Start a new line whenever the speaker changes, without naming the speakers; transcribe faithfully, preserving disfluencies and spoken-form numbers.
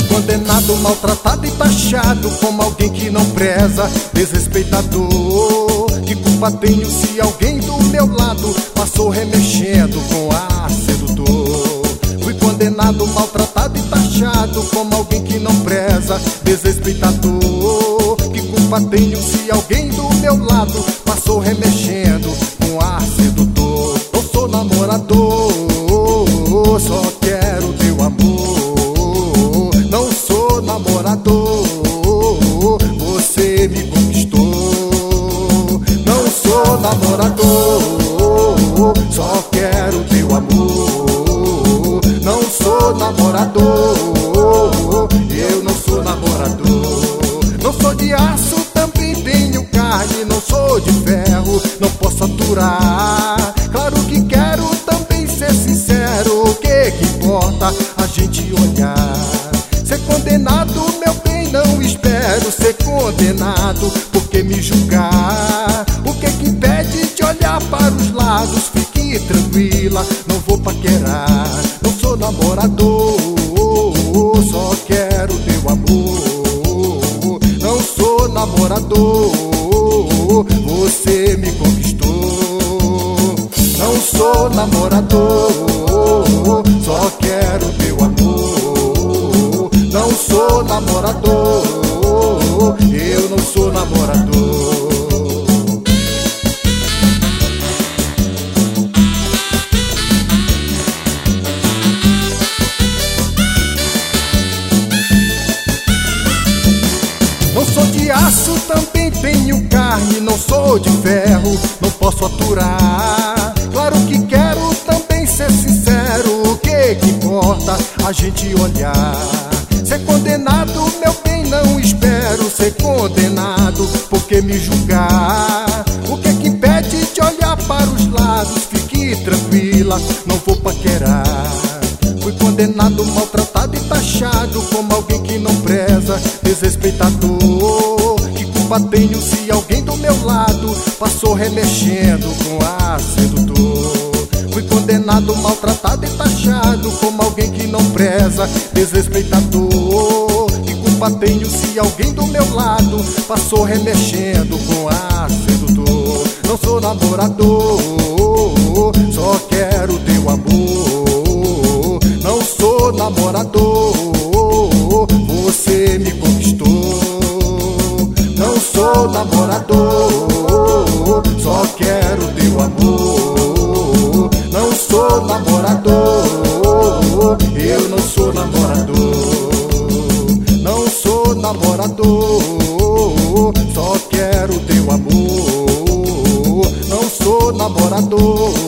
condenado, maltratado e taxado como alguém que não preza, desrespeitador. Que culpa tenho se alguém do meu lado passou remexendo com ar sedutor? Fui condenado, maltratado e taxado como alguém que não preza, desrespeitador. Que culpa tenho se alguém do meu lado passou remexendo com ar sedutor? Eu sou namorador, só quero teu amor. Não sou namorador, você me conquistou. Não sou namorador, só quero teu amor. Não sou namorador, eu não sou namorador. Não sou de aço, também tenho carne. Não sou de ferro, não posso aturar. Claro que quero também ser sincero. O que que importa a gente olhar? Ser condenado, meu bem, não espero ser condenado. Por que me julgar? O que que impede de olhar para os lados? Fique tranquila, não vou paquerar. Não sou namorador, só quero teu amor. Não sou namorador, você me conquistou. Não sou namorador, só quero teu amor. Não sou namorador, eu não sou namorador. Não sou de aço, também tenho carne. Não sou de ferro, não posso aturar. Claro que quero também ser sincero. O que que importa a gente olhar? Ser condenado, meu bem, não espero ser condenado. Por que me julgar? O que que impede de olhar para os lados? Fique tranquila, não vou paquerar. Fui condenado, maltratado e taxado como alguém que não preza, desrespeitador. Que culpa tenho se alguém do meu lado passou remexendo com ar sedutor? Fui condenado, maltratado e taxado como alguém que não preza, desrespeitador. Que culpa tenho se alguém do meu lado passou remexendo com ar sedutor? Não sou namorador, só quero teu amor. Não sou namorador, você me conquistou. Não sou namorador, só quero teu amor. Não sou namorador, eu não sou namorador. Não sou namorador, só quero teu amor. Não sou namorador,